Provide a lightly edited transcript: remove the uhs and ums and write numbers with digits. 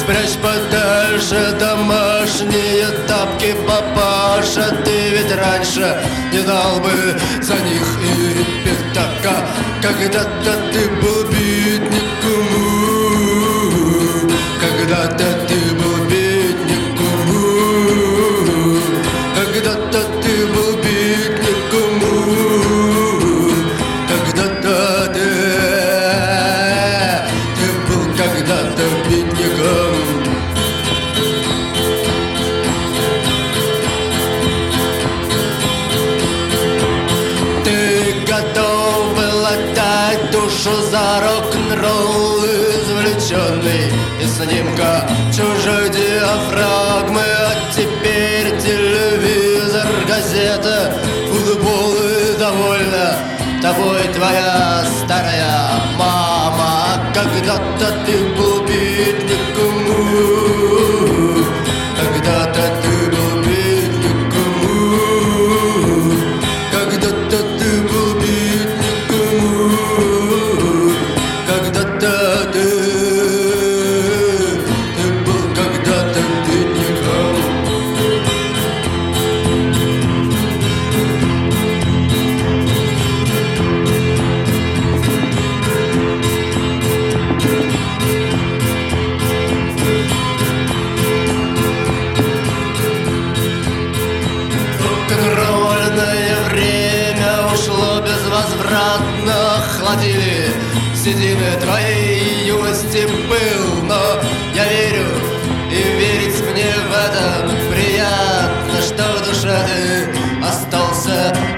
Спрячь подальше домашние тапки, папаша. Ты ведь раньше не дал бы за них и пятака. Когда-то ты был бедняком, когда-то ты был бедняком, когда-то ты был бедняком, когда-то ты был когда-то бедняком. Ты готов был отдать душу за рок-н-ролл, извлеченный из снимка чужой диафрагмы. А теперь телевизор, газета, футбол и довольна тобой твоя старая мама. Когда-то ты был бедняком, когда-то ты был бедняком, когда-то ты был бедняком, когда-то ты был когда-то бедняком. Рок-н-ролльное время ушло безвозвратно. Охладили седины твоей юности пыл. Но я верю, и верить мне в это приятно, что в душе ты остался